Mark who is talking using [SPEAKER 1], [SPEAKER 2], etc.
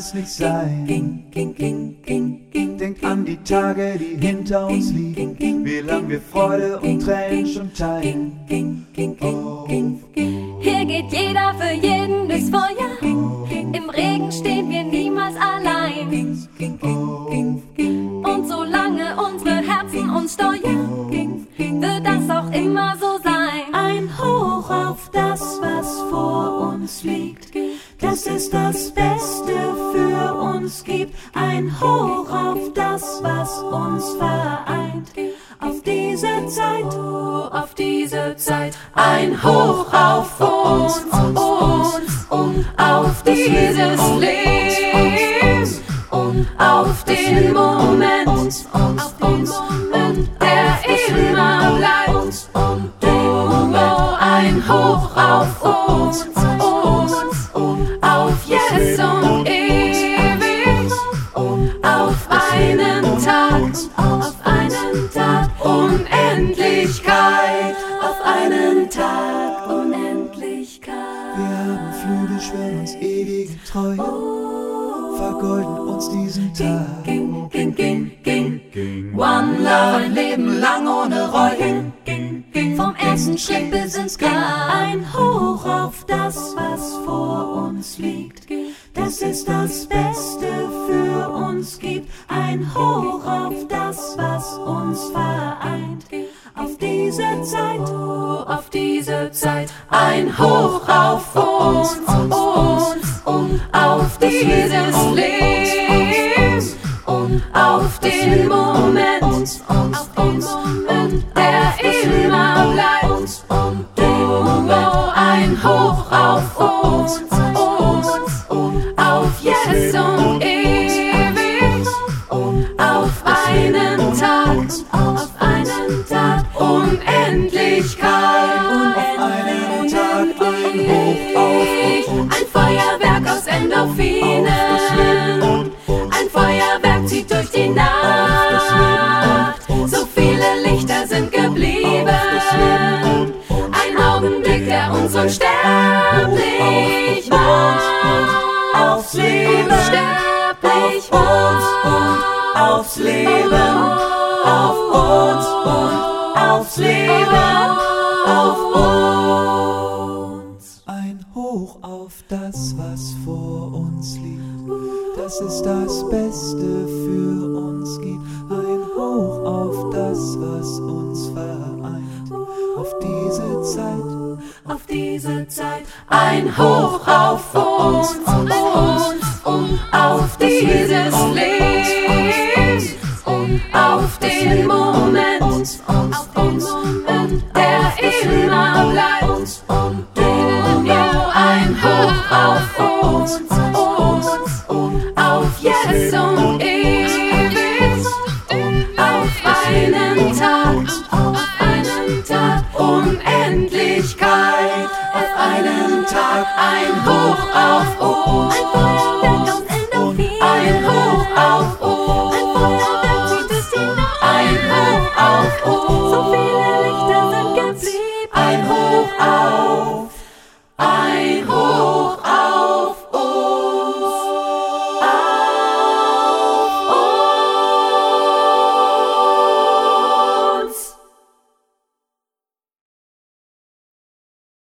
[SPEAKER 1] kann's nicht sein. Denk an die Tage, die hinter uns liegen, wie lang wir Freude und Tränen schon teilen.
[SPEAKER 2] Hier geht jeder für jeden durchs Feuer. Im Regen stehen wir niemals allein. Und solange unsere Herzen uns steuern, wird das auch immer so sein.
[SPEAKER 3] Ein Hoch auf das, was vor uns liegt. Das ist das Beste für uns gibt. Ein Hoch auf das, was uns vereint. Auf diese Zeit,
[SPEAKER 2] Oh, auf diese Zeit.
[SPEAKER 3] ein Hoch auf uns und auf dieses Leben und auf den Moment, der immer bleibt. Oh, ein Hoch auf uns und auf jetzt und ewig, auf einen Tag, Unendlichkeit, auf einen Tag, Unendlichkeit.
[SPEAKER 1] Wir haben Flügel, schwören uns ewige Treue, vergolden uns diesen Tag.
[SPEAKER 3] One Love, ein Leben lang ohne Reue.
[SPEAKER 2] Vom ersten Schritt bis ins Grab.
[SPEAKER 3] Ein Hoch auf das, was vor uns liegt. Das ist das Beste für uns gibt. Ein Hoch auf das, was uns vereint. Auf diese Zeit,
[SPEAKER 2] Oh, auf diese Zeit.
[SPEAKER 3] ein Hoch auf uns und auf dieses Leben und auf den Moment, der immer bleibt. Oh, ein Hoch auf uns und auf jetzt und ewig, auf einen Tag, Unendlichkeit.
[SPEAKER 1] Einen Tag ein Hoch auf uns.
[SPEAKER 3] Ein Feuerwerk aus Endorphinen. Ein Feuerwerk zieht durch die Nacht. So viele Lichter sind geblieben. Ein Augenblick, der uns unsterblich macht. Aufs Leben, unsterblich und aufs Leben, auf uns und aufs Leben, auf uns.
[SPEAKER 1] Ein Hoch auf das, was vor uns liegt. Das ist das Beste für uns gibt. Ein Hoch auf das, was uns vereint.
[SPEAKER 3] Auf diese Zeit, ein Hoch auf uns und auf dieses Leben und auf den Moment, der immer bleibt. Oh, ein Hoch auf uns und auf jetzt und ewig, auf einen Tag, Unendlichkeit, auf einen Tag, ein Hoch auf uns.